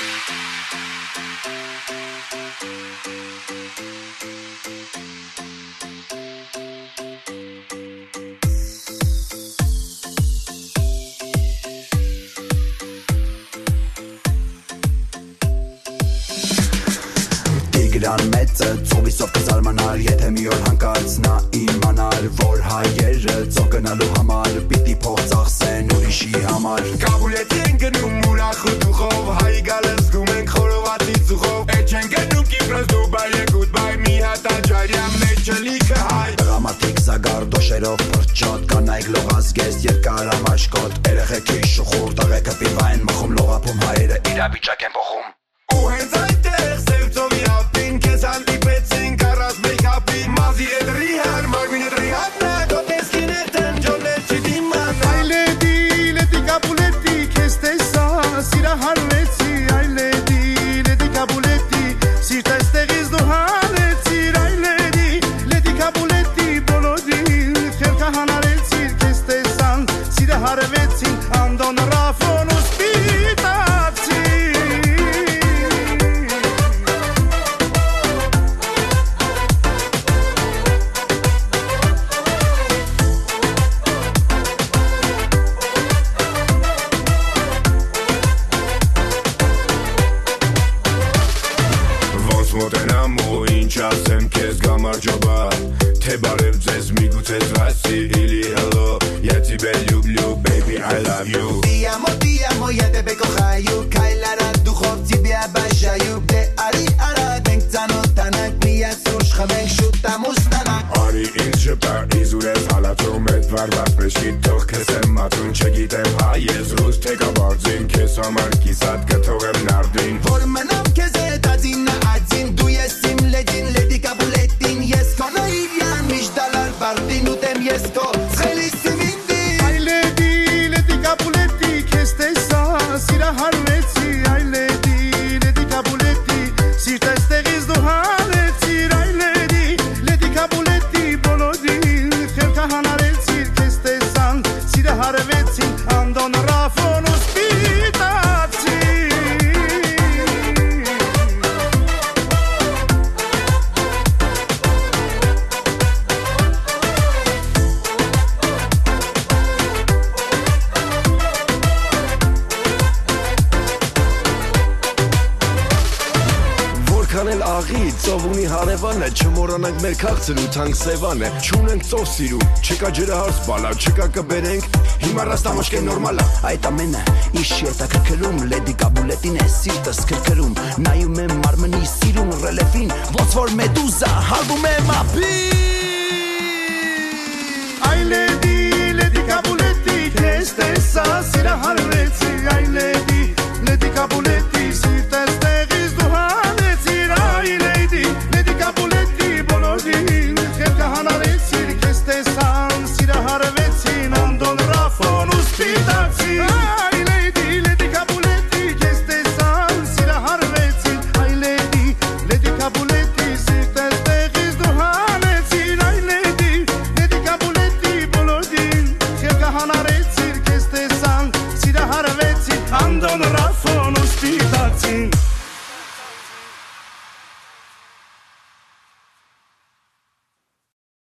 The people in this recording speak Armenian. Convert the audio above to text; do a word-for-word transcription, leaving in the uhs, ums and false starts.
Տիգրան մեծը ծովիսով կզարմանար եթե մի օր հանկարծ նա իմանար որ հայերը ծով գնալու համար պիտի փող ծախսեն ուրիշի համար Կաբուլետ են գնում ուրախ ու դուխով հայ գալը զգում ենք խորովածի ծուխով Էջ են գնում Կիպրոս Դուբայ է գուդբայ մի հատ աջարյա մեջը լիքը հայ Դրամատիկ զագար դոշերով պրճոտ կանայք լողազգեստ երկար ամաշկոտ երեխեքի շուխուր տղեկը պիվային մխում լողափում հայերը իրավիճակ են փոխում Ու հենց այդտեղ սև ծովի ափին քեզ հանդիպեցինք առած մեյքափի մազի էդրի հար մարմին էդրի հատնա գոտեսքին էտեն ջոլետ չդիման Այ լեդի, լեդի կապուլետի քեզ տեսա սիրահարվեցի Այ լեդի, լեդի կապուլետի սիրտ այստեղից դու հանեցիր Այ լեդի, լեդի կապուլետի բոլորին խելքը հանարեցիր քեզ տեսան սիրահարվեցին անդոն ռաֆոն ու սպիտացի Մոտենամ ու ինչ ասեմ քեզ գամարջոբա Թե բարև ձեզ միգուցե զվասի Ili hello Я тебя люблю baby I love you Ti amo ti amo я тебе кохаю Кайлара духов тебя обожаю Де ари ара denk ծանոթանանք Միացուր շխմենք շուտ ամուսնանանք Արի ինձ շպտա իզուրես հալածում Էդ վարված պեշկի թող քեզ եմ մածուն Չգիտեմ հայ ես ռուս թե կաբարձին Քեզ համար կիսատ կթողեմ նարդին Որ մնամ քեզ հետ ածինը ածին Դու ես իմ լեդին լեդի կաբուլետին Ես քո նայվյան միշտ դալար բարտին Ուտեմ ես քո ցելիսի վինդի Այ լեդի, լեդի կապուլետի քեզ տեսա սիրահարվեցի Այ լեդի, լեդի կապուլետի սիրտ այստեղից դու հանեցիր Այ լեդի, լեդի կապուլետի բոլորին խելքը հանարեցիր քեզ տեսան սիրահարվեցին անդոն ռաֆոն ու սպիտացի Որքան էլ աղի ծով ունի հարևանը չմոռանանք մեր քաղցր ու թանկ սևանը Չունենք ծով սիրում, չկա ջրահարս բալա, չկա կբերենք Հիմա ռաստամաշկեն նորմալա Այդ ամենը իշ հետաքրքրում լեդի կաբուլետին է սիրտս քրքրում Նայում եմ մարմնի սիրուն ռելեֆին ոնց որ մեդուզա հալվում է մապին